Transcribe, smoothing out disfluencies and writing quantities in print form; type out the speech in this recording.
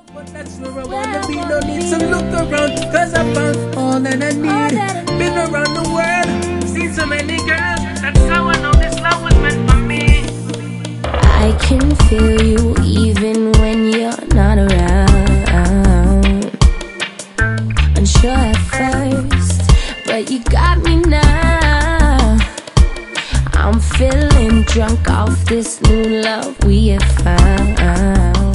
But that's where I wanna be, no need to look around, cause I found all that I need. Been around the world, seen so many girls, that's how I know this love was meant for me. I can feel you even when you're not around. Unsure at first, but you got me now. I'm feeling drunk off this new love we have found.